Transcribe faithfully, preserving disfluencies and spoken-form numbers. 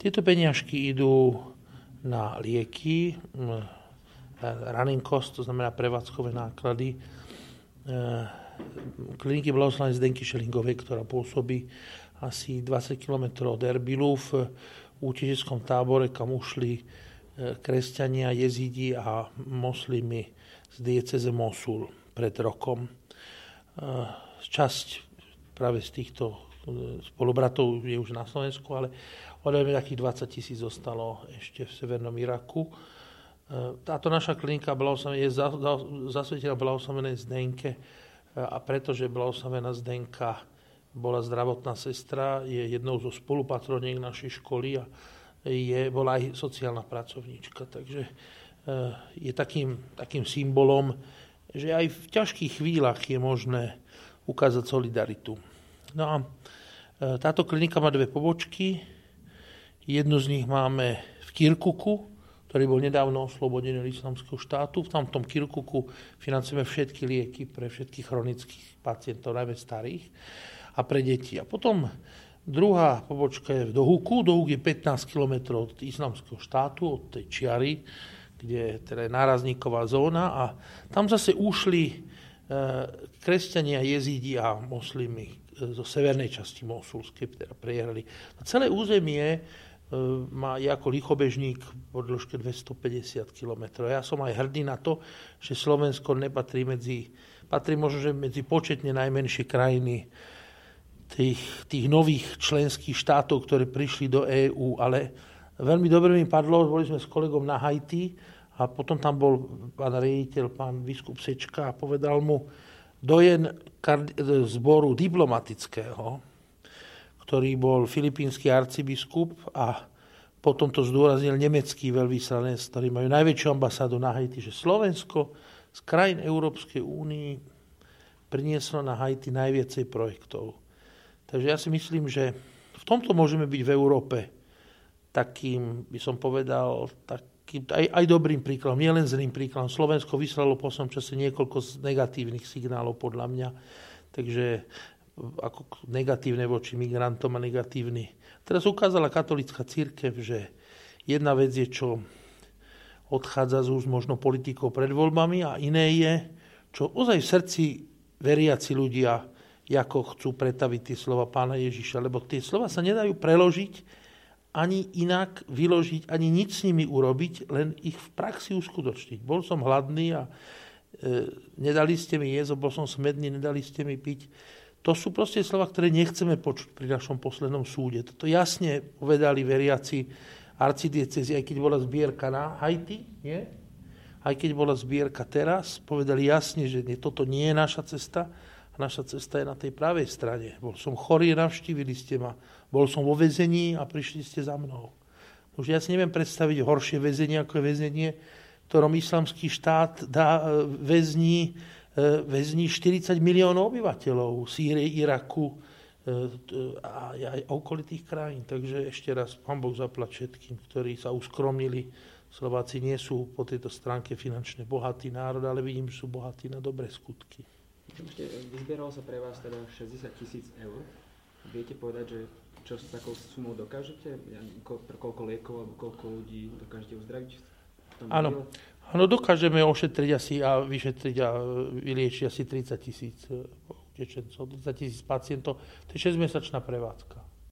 Tieto peniažky idú na lieky, running cost, to znamená prevádzkové náklady kliniky blahoslavenej Zdenky Šelingovej, ktorá pôsobí asi dvadsať kilometrov od Erbilu v útečenskom tábore, kam ušli kresťania, jezidi a moslimi z diecéze Mosul pred rokom. Časť práve z týchto spolubratov je už na Slovensku, ale odajme takých dvadsať tisíc zostalo ešte v severnom Iraku. Táto naša klinika je zasvetená blahoslavenej Zdenke a pretože blahoslavená Zdenka bola zdravotná sestra, je jednou zo spolupatroniek našej školy a je, bola aj sociálna pracovníčka. Takže je takým, takým symbolom, že aj v ťažkých chvíľach je možné ukázať solidaritu. No a táto klinika má dve pobočky. Jednu z nich máme v Kirkuku, ktorý bol nedávno oslobodený od Islamského štátu. V tamtom Kirkuku financujeme všetky lieky pre všetkých chronických pacientov, najmä starých a pre deti. A potom druhá pobočka je v Dohuku. Dohuk je pätnásť kilometrov od Islamského štátu, od tej čiary, kde teda je nárazníková zóna. A tam zase ušli kresťania, jezidi a moslimi zo severnej časti Mosulskej, teda prehrali. Celé územie má je ako lichobežník po dĺžke dvestopäťdesiat kilometrov. Ja som aj hrdý na to, že Slovensko nepatrí medzi, patrí možno, že medzi početne najmenšie krajiny tých, tých nových členských štátov, ktoré prišli do EÚ, ale veľmi dobre mi padlo, boli sme s kolegom na Haiti a potom tam bol pán riaditeľ, pán biskup Sečka a povedal mu dojen zboru diplomatického, ktorý bol filipínsky arcibiskup a potom to zdôraznil nemecký veľvyslanec, ktorý majú najväčšiu ambasádu na Haiti, že Slovensko z krajín Európskej únie prinieslo na Haiti najviacej projektov. Takže ja si myslím, že v tomto môžeme byť v Európe takým, by som povedal, takým, aj, aj dobrým príkladom, nie len zlým príkladom. Slovensko vyslalo po svojom čase niekoľko negatívnych signálov podľa mňa, takže ako negatívne voči migrantom a negatívny. Teraz ukázala katolícka cirkev, že jedna vec je, čo odchádza z úst možno politikov pred voľbami a iné je, čo ozaj v srdci veriaci ľudia, ako chcú pretaviť tie slova Pána Ježiša, lebo tie slova sa nedajú preložiť ani inak vyložiť, ani nič s nimi urobiť, len ich v praxi uskutočniť. Bol som hladný a e, nedali ste mi jesť, bol som smedný, nedali ste mi piť. To sú proste slova, ktoré nechceme počuť pri našom poslednom súde. Toto jasne povedali veriaci arcidiecézy, aj keď bola zbierka na Haiti, nie? Aj keď bola zbierka teraz, povedali jasne, že toto nie je naša cesta, a naša cesta je na tej pravej strane. Bol som chorý, navštívili ste ma. Bol som vo väzení a prišli ste za mnou. Už ja si neviem predstaviť horšie väzenie, ako je väzenie, v ktorom islamský štát dá väzní, väzní štyridsať miliónov obyvateľov Sýrie, Iraku a aj okolitých krajín. Takže ešte raz, Pán Boh zaplať všetkým, ktorí sa uskromnili. Slováci nie sú po tejto stránke finančne bohatý národ, ale vidím, že sú bohatí na dobré skutky. Vyzbieralo sa pre vás teda šesťdesiat tisíc eur. Viete povedať, že čo s takou sumou dokážete? Pre koľko liekov alebo koľko ľudí dokážete uzdraviť? Áno, áno, dokážeme ošetriť asi a vyšetriť a vyliečiť asi tridsať tisíc utečencov, tridsať tisíc pacientov. To je šesťmesačná prevádzka.